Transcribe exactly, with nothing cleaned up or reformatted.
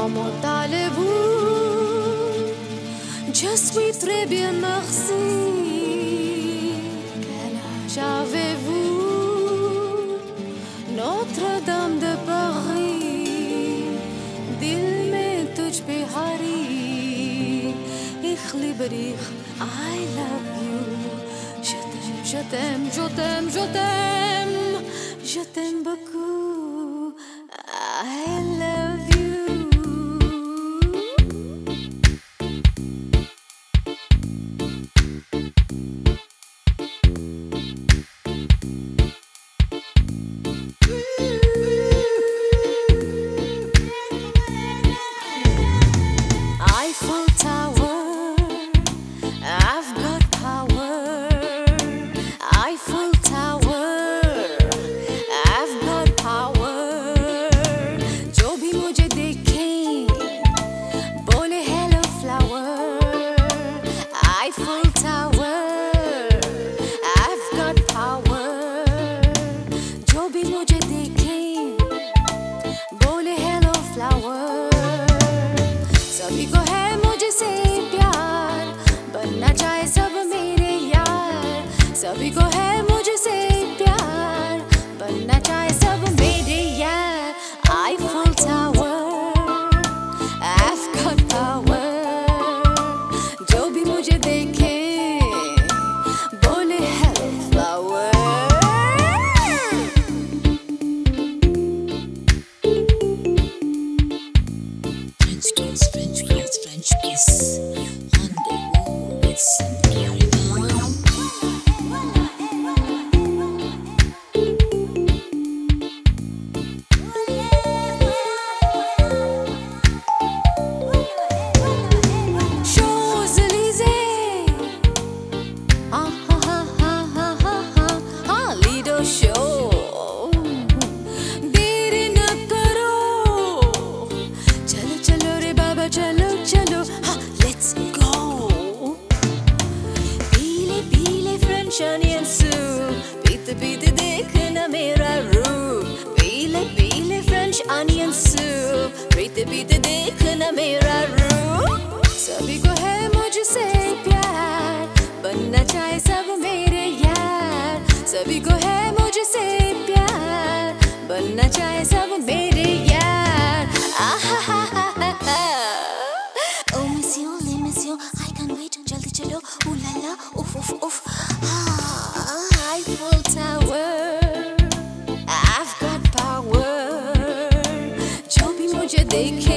comment allez-vous? Je suis très bien, merci. Quel âge avez-vous? Notre-Dame de Paris. Dil mein tuj pe hari. Ich liebe dich, I love you. Je t'aime, je t'aime, je t'aime, je t'aime. Je t'aime beaucoup, I love you. Eiffel Tower, I've got power. Eiffel Tower, I've got power. जो भी मुझे देखे बोले hello flower. Eiffel Tower, I've got power. जो भी मुझे देखे बोले hello flower. सभी को है मुझसे प्यार, बनना चाहे सब मेरे यार. सभी को है मुझसे प्यार, बनना चाहे सब मेरे यार. Eiffel Tower, I've got power. जो भी मुझे देखे बोले hello flower. French kiss, French kiss, French kiss. Rendezvous with Cynthia Rivera. Champs-Élysées, ah ah ah ah ah ah ah, Lido show. देरी न करो, चलो चलो रे बाबा चलो चलो, हाँ let's go. पीले पीले French onion soup, पीते पीते देखना मेरा रूप. पीले पीले French onion soup, पीते पीते देखना मेरा रूप. सभी को है मुझसे प्यार, बनना चाहे सब मेरे यार. सभी को है मुझसे प्यार, बनना चाहे सब मेरे यार. आहाहाहाहा. Oh monsieur, les messieurs, I can't wait. जल्दी चलो, ooh la la, उफ उफ उफ. Ah, Eiffel Tower, I've got power. जो भी मुझे देखे